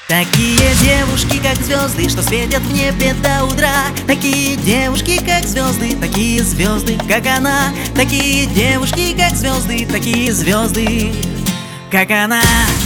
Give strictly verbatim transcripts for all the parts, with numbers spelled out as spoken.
Такие девушки, как звезды, что светят в небе до утра. Такие девушки, как звезды, такие звезды, как она. Такие девушки, как звезды, такие звезды, как она.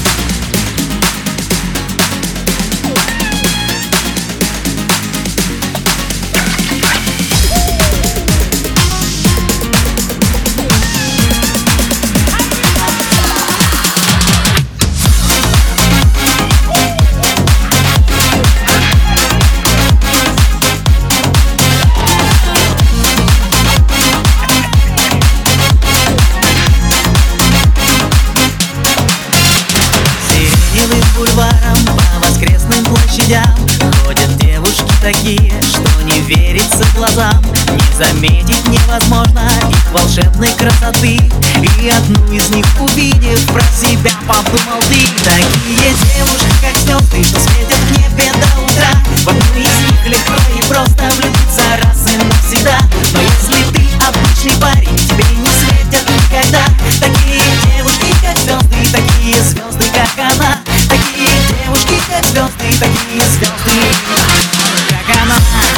Бульваром, по воскресным площадям ходят девушки такие, что не верится глазам. Не заметить невозможно их волшебной красоты. И одну из них увидев, про себя подумал ты. Такие девушки, как звезды, что светят в небе до утра. В одну из них легко и просто влюбиться раз и навсегда. Но если ты обычный парень, тебе не светят никогда. Такие девушки, как звезды, такие звезды, как она. Такие девушки, как звезды, такие звезды, как она.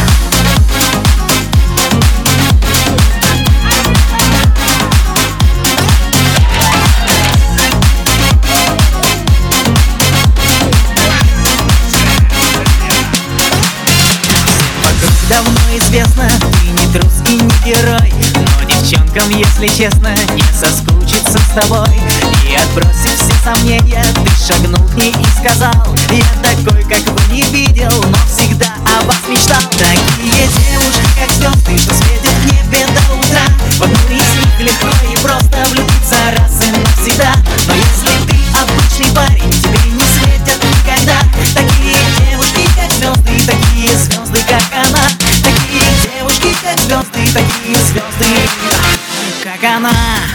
Вокруг давно известно, ты не трус и не герой. Но девчонкам, если честно, не соскучиться с тобой. И отбросив все сомнения, ты шагнул к ней и сказал: я такой, как вы, не видел, но всегда о вас мечтал. Такие девушки, как звезды, что светят в небе до утра. В одну из них легко и просто влюбиться раз и навсегда. Но если ты обычный парень, тебе не светят никогда. Такие девушки, как звезды, такие звезды, как она. Такие девушки, как звезды, такие звезды, как она.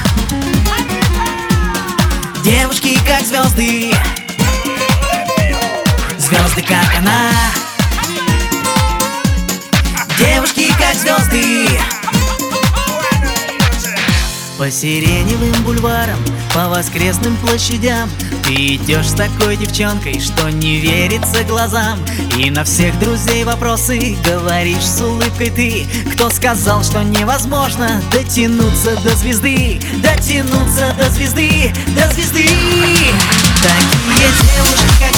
Девушки, как звезды, звезды, как она. Девушки, как звезды. По сиреневым бульварам, по воскресным площадям ты идешь с такой девчонкой, что не верится глазам. И на всех друзей вопросы говоришь с улыбкой ты. Кто сказал, что невозможно дотянуться до звезды? Дотянуться до звезды, до звезды. Такие девушки, как